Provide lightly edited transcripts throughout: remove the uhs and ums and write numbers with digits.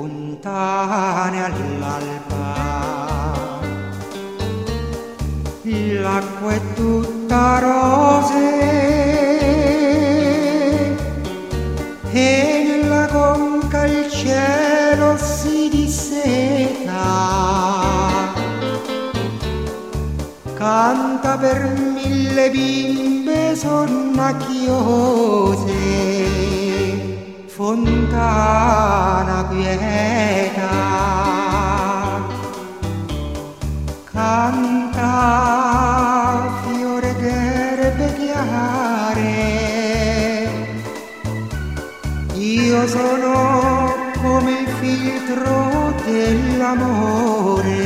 fontane all'alba, l'acqua è tutta rose e nella conca il cielo si disseta, canta per mille bimbe sonnacchiose, fontana quieta, canta fiore d'erbe chiare. Io sono come il filtro dell'amore,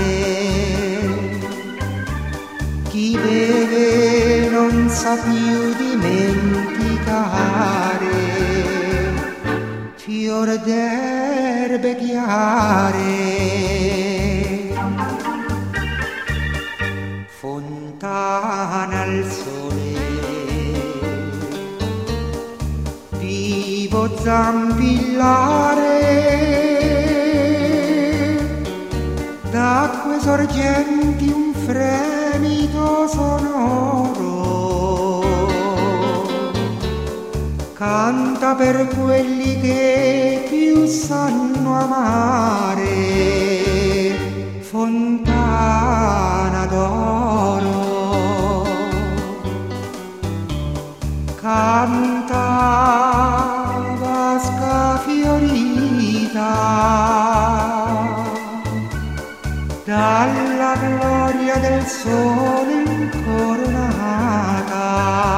chi beve non sa più dimenticare, fiore d'erbe chiare. Fontana al sole, vivo zampillare, d'acque sorgenti un fremito sonoro, canta per quelli che più sanno amare, fontana d'oro, canta vasca fiorita, dalla gloria del sole incoronata.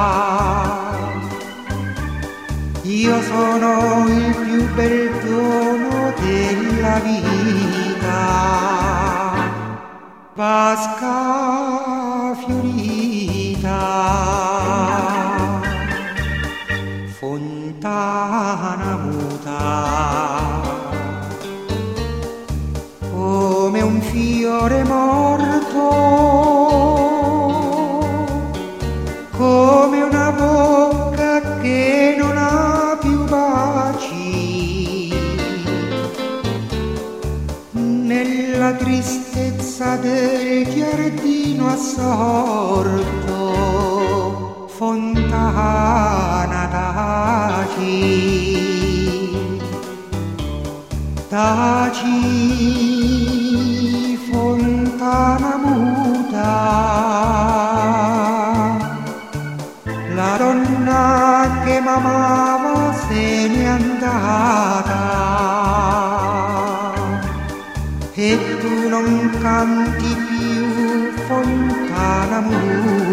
Io sono il più bel dono della vita, vasca fiorita, fontana muta, come un fiore morto, come una bocca che non ha più baci, nella tristezza del giardino assorto, fontana taci, taci, fontana muta, la donna che m'amava se n'è andata e tu non canti più, fontana muta.